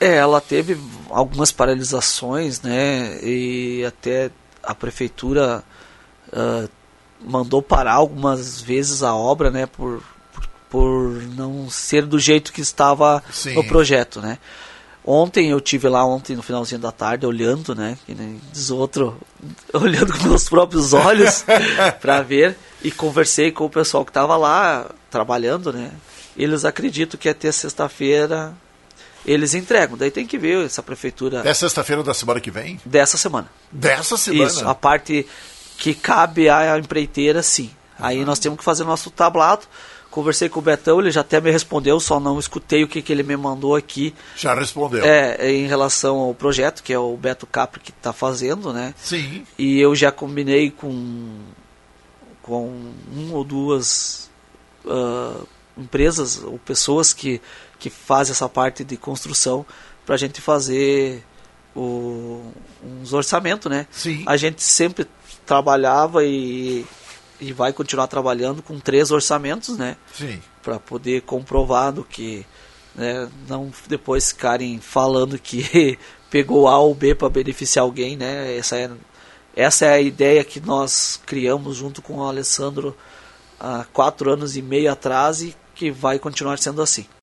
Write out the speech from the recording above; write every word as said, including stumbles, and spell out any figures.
É, ela teve algumas paralisações, né, e até a prefeitura uh, mandou parar algumas vezes a obra, né, por, por, por não ser do jeito que estava Sim. no projeto, né. Ontem eu tive lá, ontem no finalzinho da tarde, olhando, né, que nem diz outro, olhando com meus próprios olhos para ver, e conversei com o pessoal que estava lá trabalhando, né, eles acreditam que até sexta-feira eles entregam. Daí tem que ver essa prefeitura... É sexta-feira da semana que vem? Dessa semana. Dessa semana? Isso, a parte que cabe à empreiteira, sim. Aí uhum. nós temos que fazer nosso tablado. Conversei com o Betão, ele já até me respondeu, só não escutei o que, que ele me mandou aqui. Já respondeu. É, em relação ao projeto, que é o Beto Capri que está fazendo, né? Sim. E eu já combinei com, com uma ou duas uh, empresas ou pessoas que que faz essa parte de construção para a gente fazer o, uns orçamentos, né? Sim. A gente sempre trabalhava e, e vai continuar trabalhando com três orçamentos, né? Sim. Para poder comprovar do que, né? Não depois ficarem falando que pegou A ou B para beneficiar alguém, né? Essa é, essa é a ideia que nós criamos junto com o Alessandro há quatro anos e meio atrás e que vai continuar sendo assim.